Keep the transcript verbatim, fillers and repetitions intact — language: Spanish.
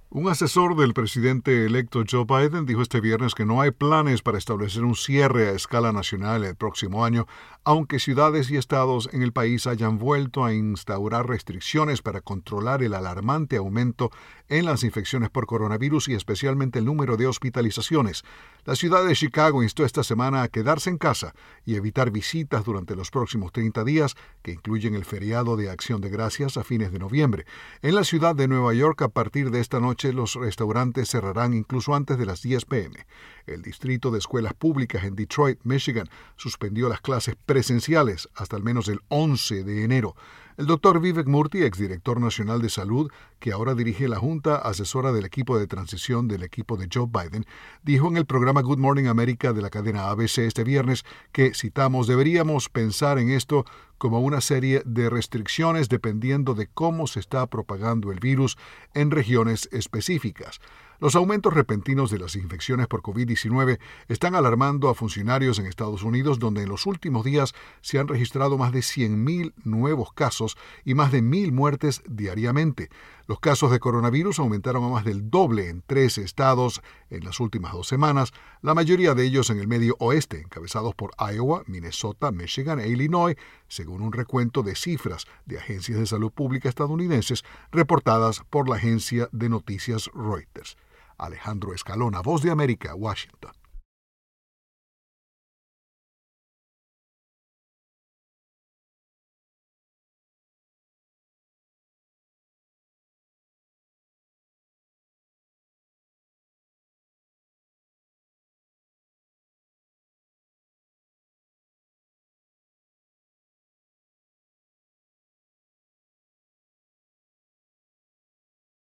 Un asesor del presidente electo Joe Biden dijo este viernes que no hay planes para establecer un cierre a escala nacional el próximo año, aunque ciudades y estados en el país hayan vuelto a instaurar restricciones para controlar el alarmante aumento en las infecciones por coronavirus y especialmente el número de hospitalizaciones. La ciudad de Chicago instó esta semana a quedarse en casa y evitar visitas durante los próximos treinta días, que incluyen el feriado de Acción de Gracias a fines de noviembre. En la ciudad de Nueva York, a partir de esta noche, los restaurantes cerrarán incluso antes de las diez p m El Distrito de Escuelas Públicas en Detroit, Michigan, suspendió las clases presenciales hasta al menos el once de enero. El doctor Vivek Murthy, exdirector nacional de salud, que ahora dirige la Junta Asesora del equipo de transición del equipo de Joe Biden, dijo en el programa Good Morning America de la cadena A B C este viernes que, citamos, deberíamos pensar en esto como una serie de restricciones dependiendo de cómo se está propagando el virus en regiones específicas. Los aumentos repentinos de las infecciones por covid diecinueve están alarmando a funcionarios en Estados Unidos, donde en los últimos días se han registrado más de cien mil nuevos casos y más de mil muertes diariamente. Los casos de coronavirus aumentaron a más del doble en tres estados en las últimas dos semanas, la mayoría de ellos en el medio oeste, encabezados por Iowa, Minnesota, Michigan e Illinois, según un recuento de cifras de agencias de salud pública estadounidenses reportadas por la agencia de noticias Reuters. Alejandro Escalona, Voz de América, Washington.